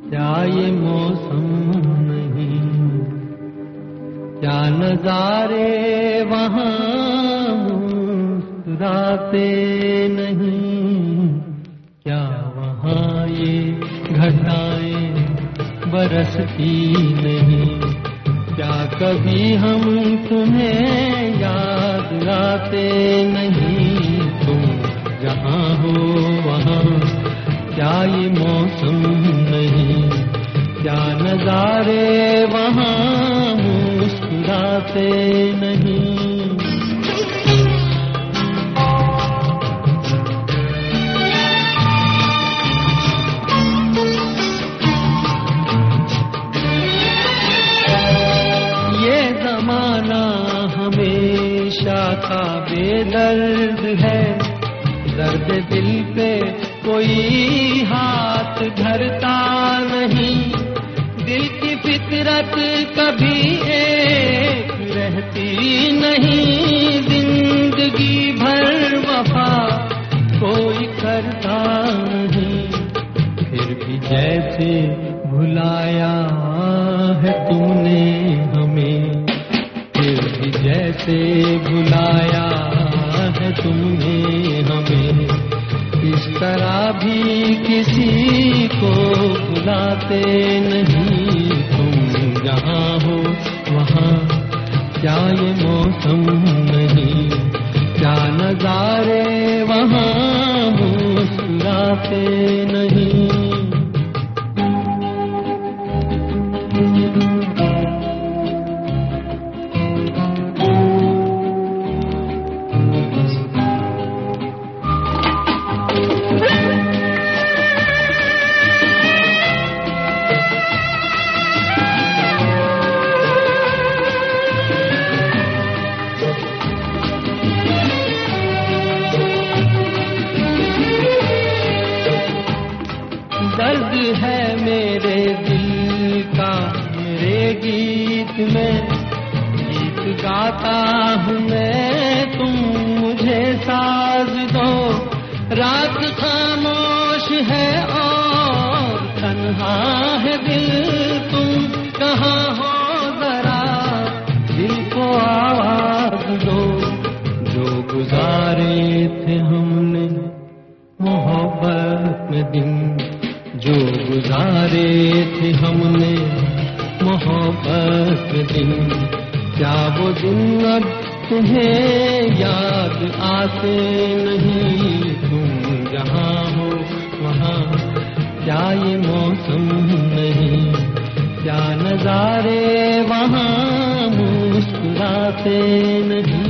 क्या ये मौसम नहीं, क्या नजारे वहाँ मुस्कुराते नहीं, क्या वहाँ ये घटाएं बरसती नहीं, क्या कभी हम तुम्हें याद आते नहीं। तुम जहाँ हो वहाँ क्या ये मौसम नहीं, क्या नजारे वहाँ मुस्कुराते नहीं। ये जमाना हमेशा का बेदर्द है, दर्द दिल पे कोई हाथ धरता नहीं, दिल की फितरत कभी एक रहती नहीं, जिंदगी भर वफा कोई करता नहीं, फिर भी जैसे भुलाया है तुमने हमें, फिर भी जैसे भुलाया है तुमने हमें, इस तरह भी किसी को भुलाते नहीं। तुम जहाँ हो वहाँ क्या ये मौसम नहीं, क्या नजारे वहाँ मुस्कुराते नहीं। दर्द है मेरे दिल का मेरे गीत में, गीत गाता हूँ मैं तुम मुझे साज दो, रात खामोश है और तन्हा है दिल, तुम कहाँ हो जरा दिल को आवाज दो, जो गुजारे थे हमने मोहब्बत में दिन, जो गुजारे थे हमने मोहब्बत के दिन, क्या वो दिन अब तुम्हें याद आते नहीं। तुम जहाँ हो वहाँ क्या ये मौसम नहीं, क्या नजारे वहाँ मुस्कुराते नहीं।